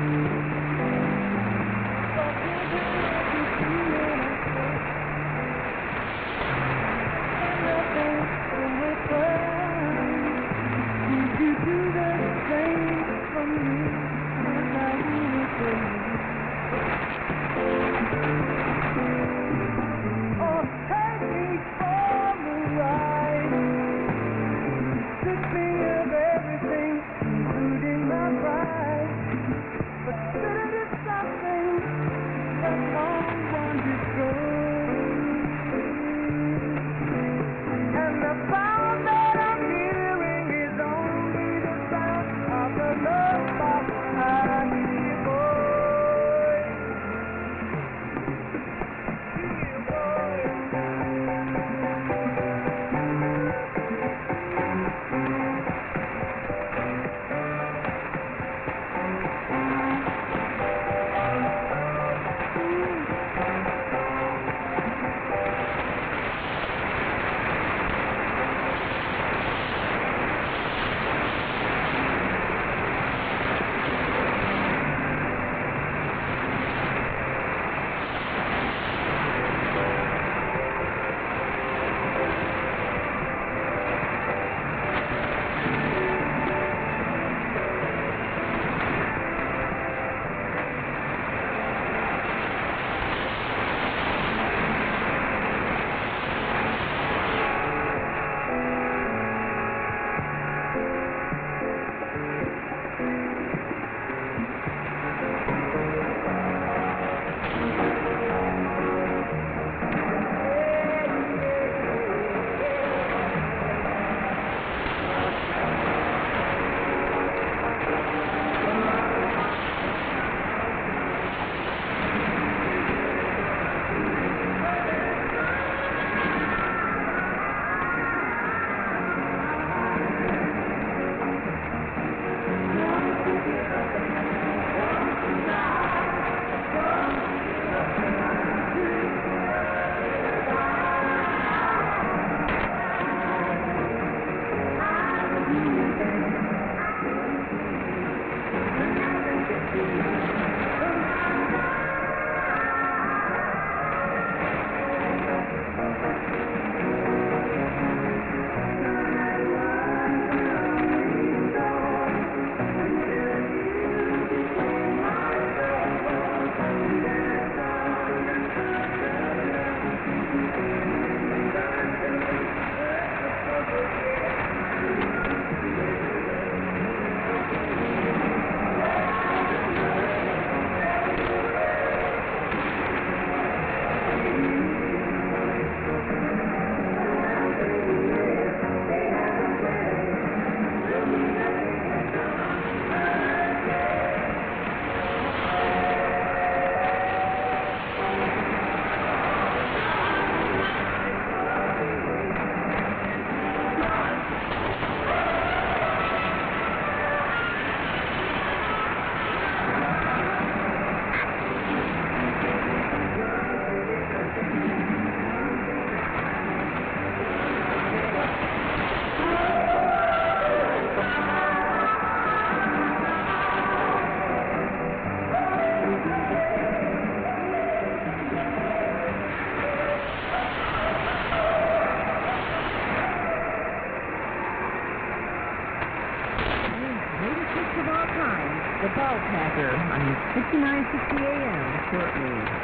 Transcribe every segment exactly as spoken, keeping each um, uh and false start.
The Ball Packer on fifty-nine sixty A M shortly.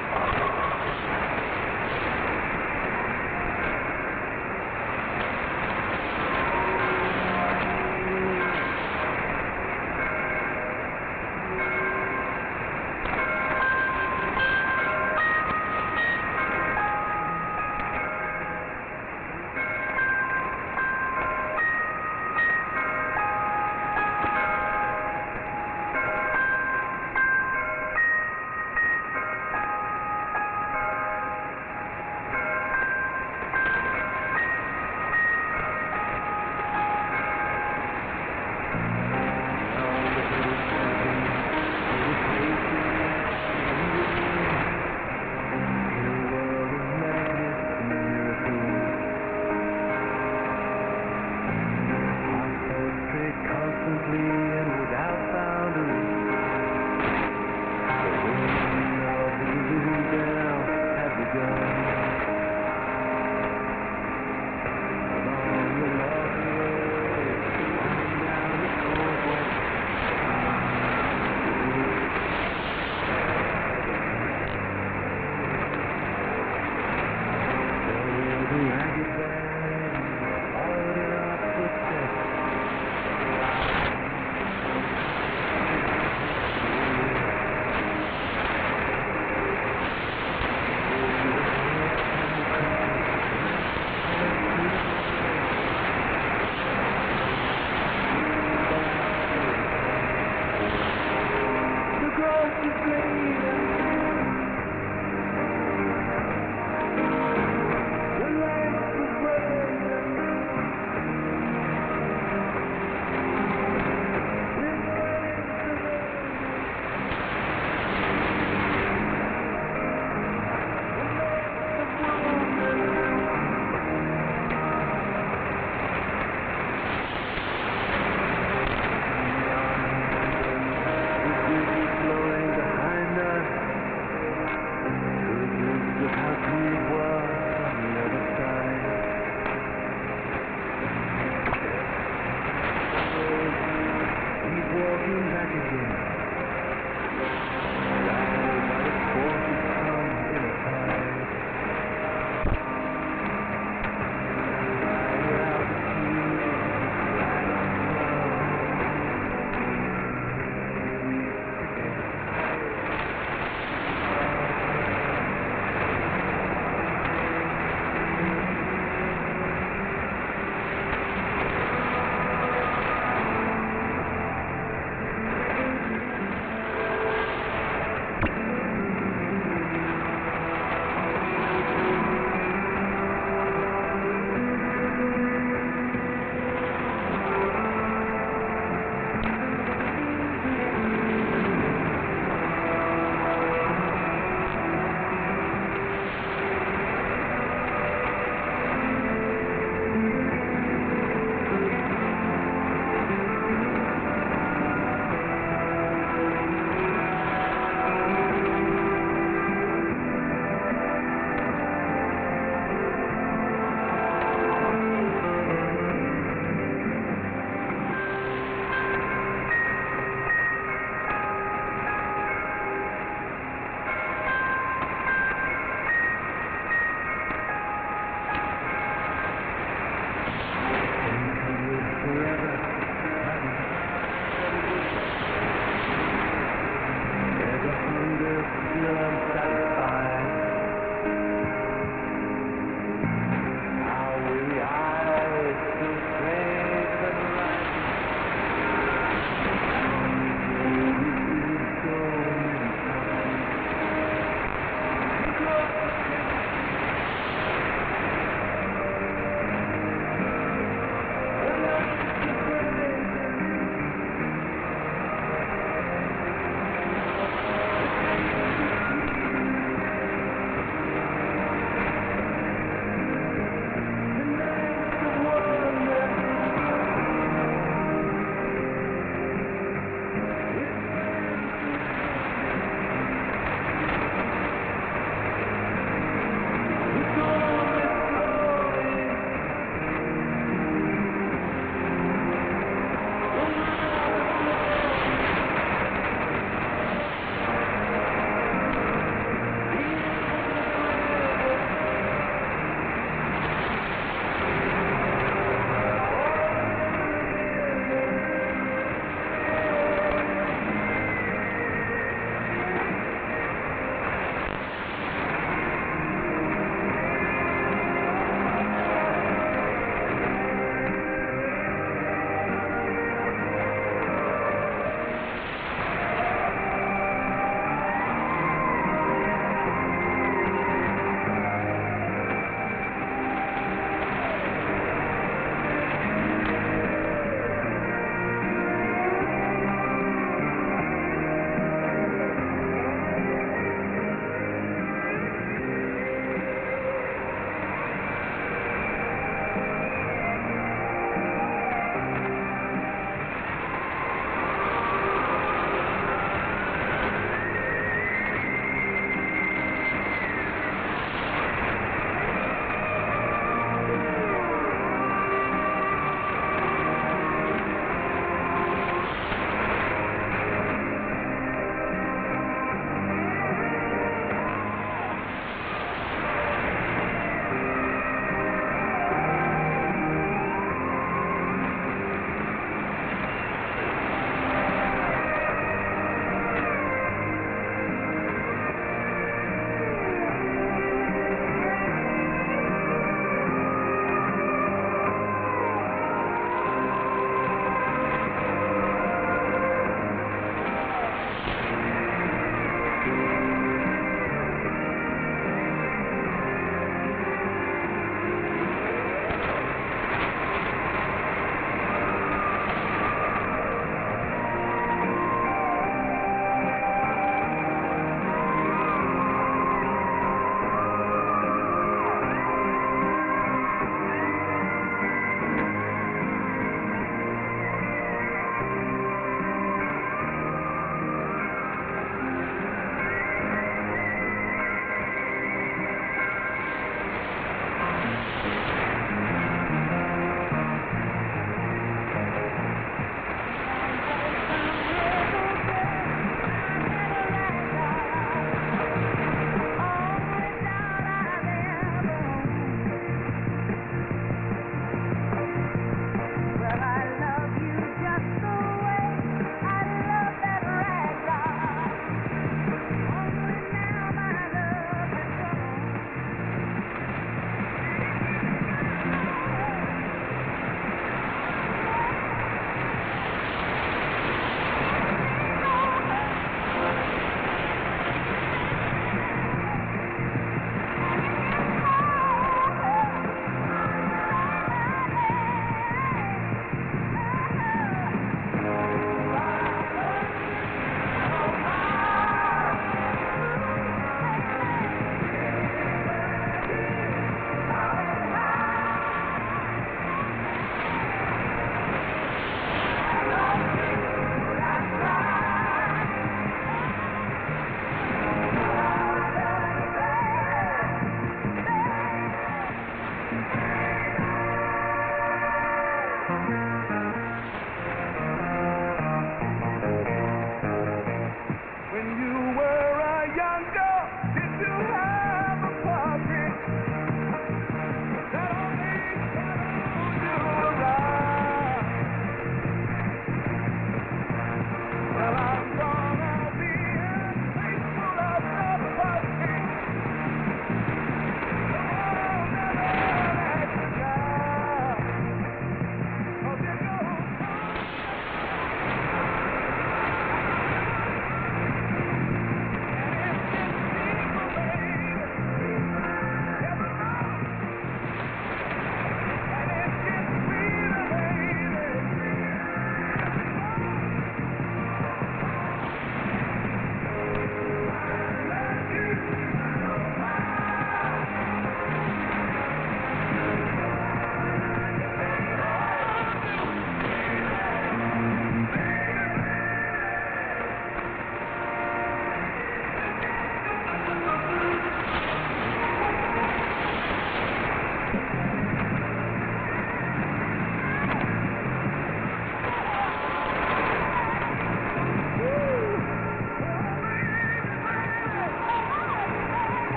Flowing behind us.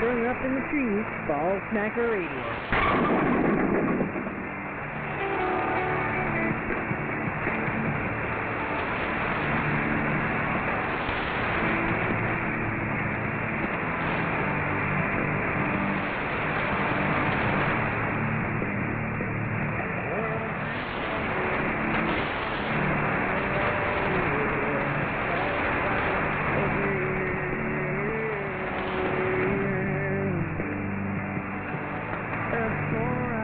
Strung up in the trees, Ball Smacker Radio. That's for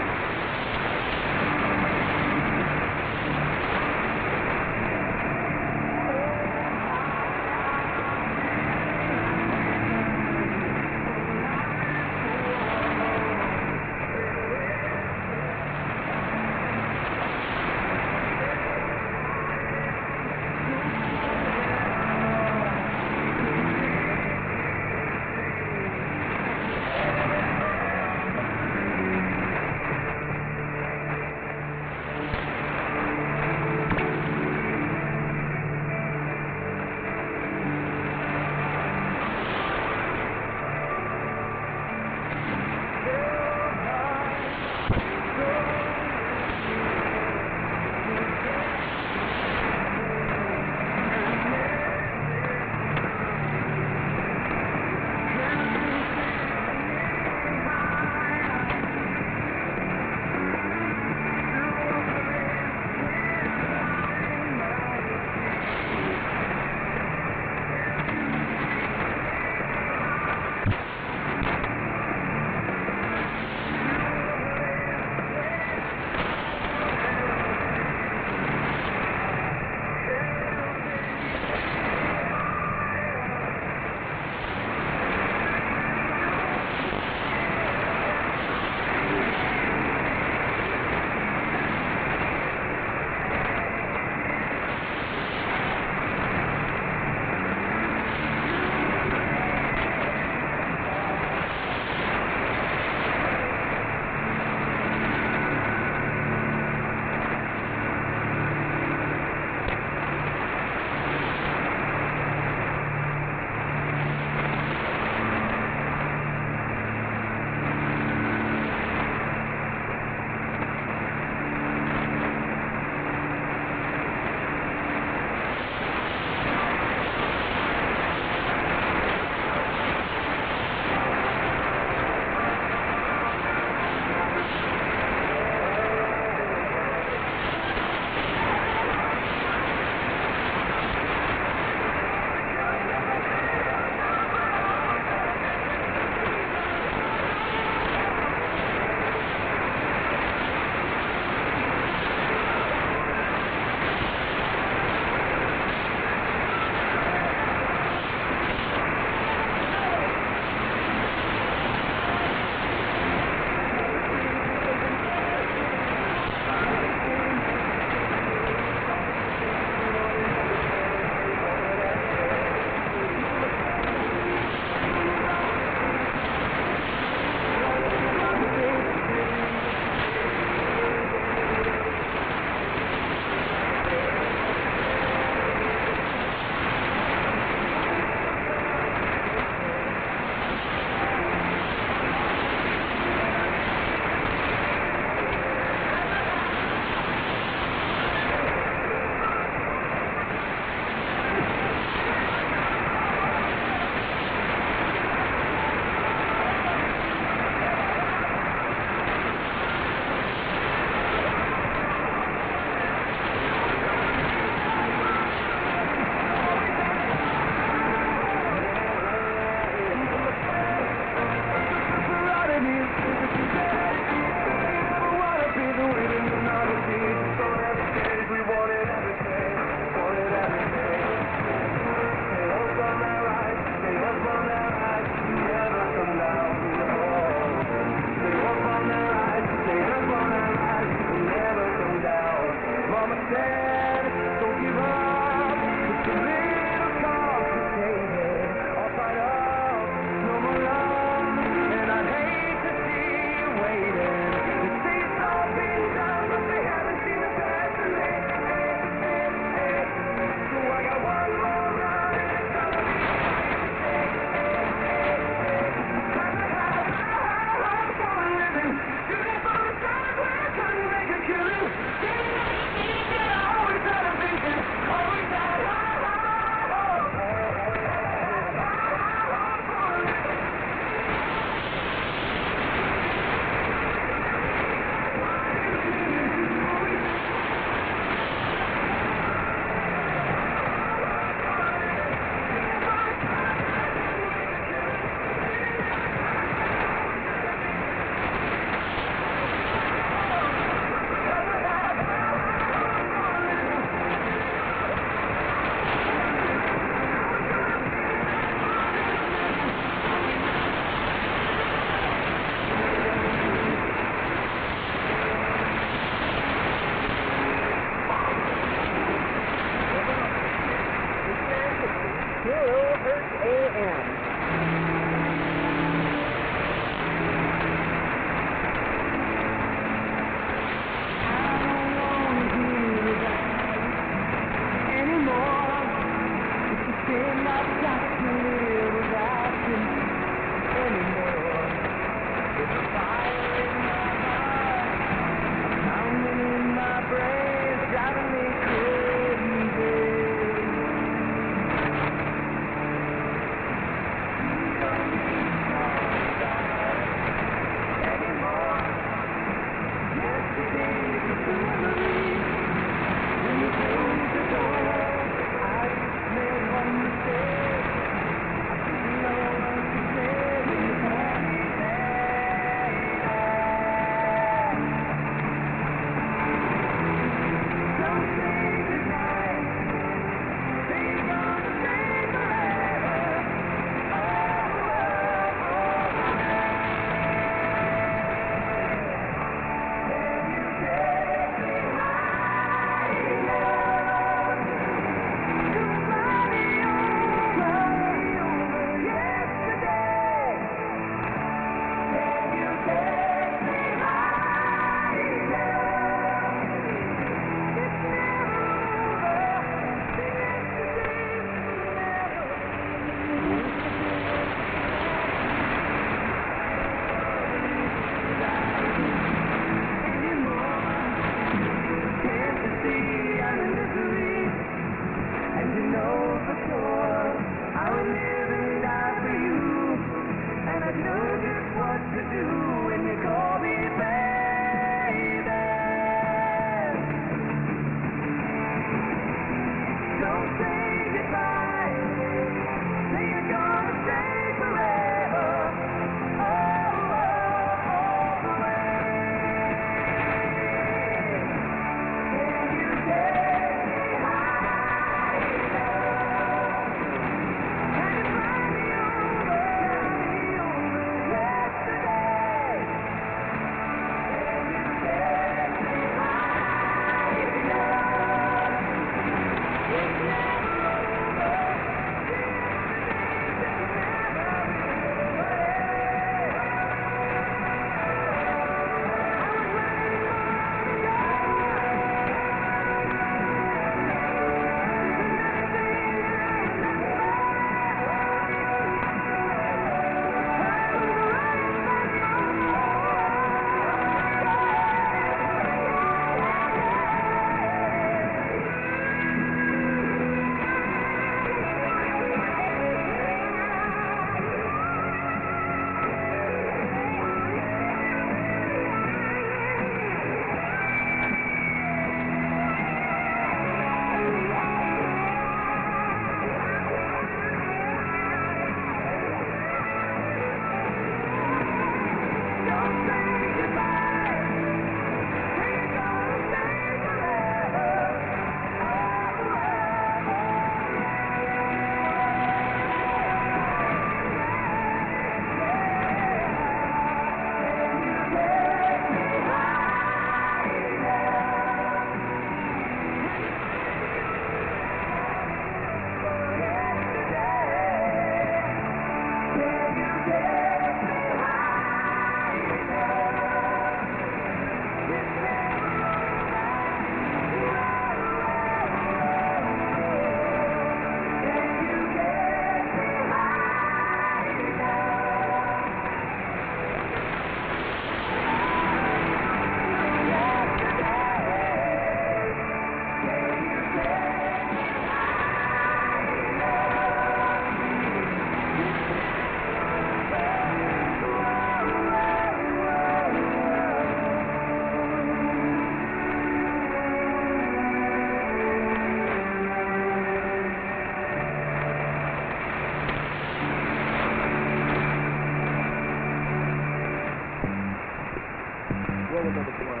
roll another blunt.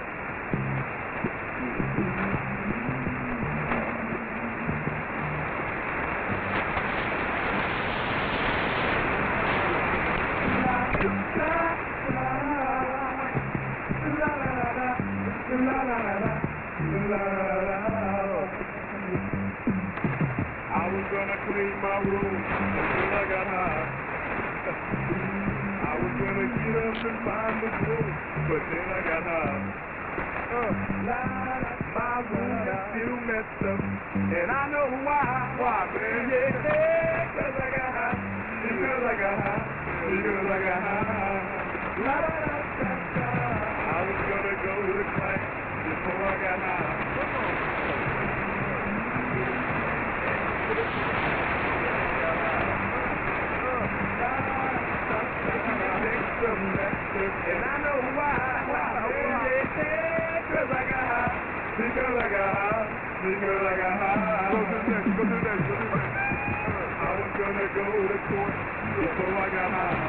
I was gonna clean my room until I got high. I was gonna get up and find the groove, but then I got high. Uh, my room is still messed up, and I know why. Why, man? Yeah, yeah, cause I got high. Because I got high. Because I got high. La, la, la, la, la. I was gonna go to class before I got high. And I know why, why, yeah, cause I got high, because I got high, because I got high. Go to the next, go to the next, go to the next. I was gonna go to court before I got high.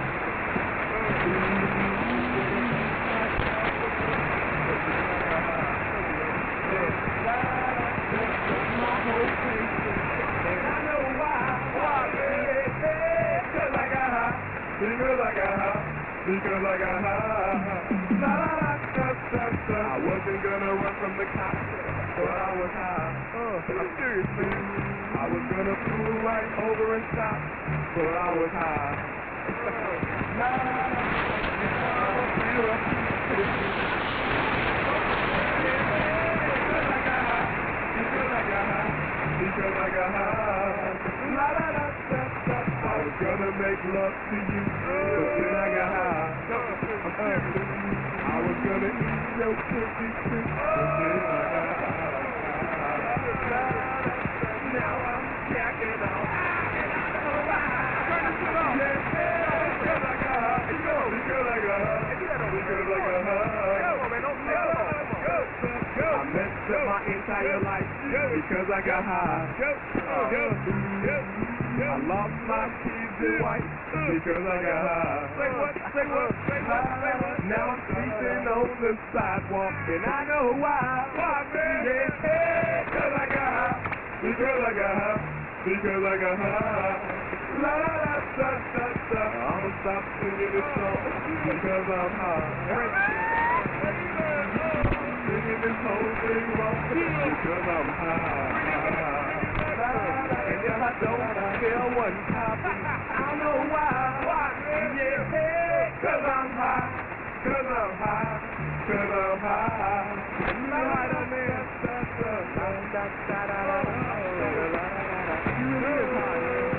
My whole face, and I know why, why, yeah, cause I got high, because I got high. Because I got high. La, la, la, da, da, da. I wasn't gonna run from the cops, but I was high. Uh, I'm serious, man. I was gonna pull right over and stop, but I was high. Uh, la, la, la, la. Because I got high. Because I got high. Because I got high. La, la, la, da, da. I was gonna make love to you, but then I got high. Uh, I was gonna eat your pussy too, but then I got high. Now I'm jacking off, and I know why. Turn this shit off. Yeah, because I got high. Because I got high. Because I got high. Come on, man, don't go. Go. I messed up my entire life because I got high. Go. Go. Go. I lost my kids and wife because I got high. Say what? Say what? Say what? Say what? Now I'm sleeping on the sidewalk and I know why. Why, man? Yeah, because I got high. Because I got high. Because I got high. La la la da da da. I'ma stop singing this song because I'm high. Singing this whole thing wrong because I'm high. And if I don't tell one cop, I know why. Why, man? Yeah, cause I'm high. Cause I'm high. Cause I'm high. Light on there. You really is high, man.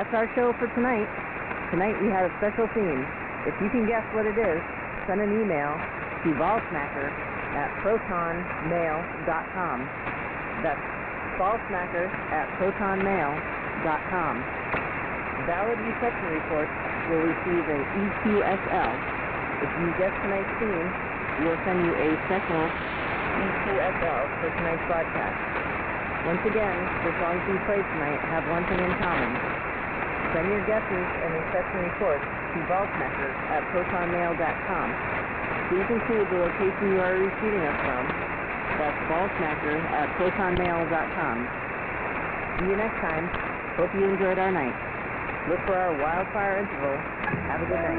that's our show for tonight. Tonight we had a special theme. If you can guess what it is, send an email to ballsmacker at protonmail dot com. That's ballsmacker at protonmail dot com. Valid reception reports will receive an E Q S L. If you guess tonight's theme, we'll send you a special E Q S L for tonight's broadcast. Once again, the songs we played tonight have one thing in common. Send your guesses and reception reports to ballsmacker at protonmail dot com. Please include the location you are receiving us from. That's ballsmacker at protonmail dot com. See you next time. Hope you enjoyed our night. Look for our wildfire interval. Have a good night.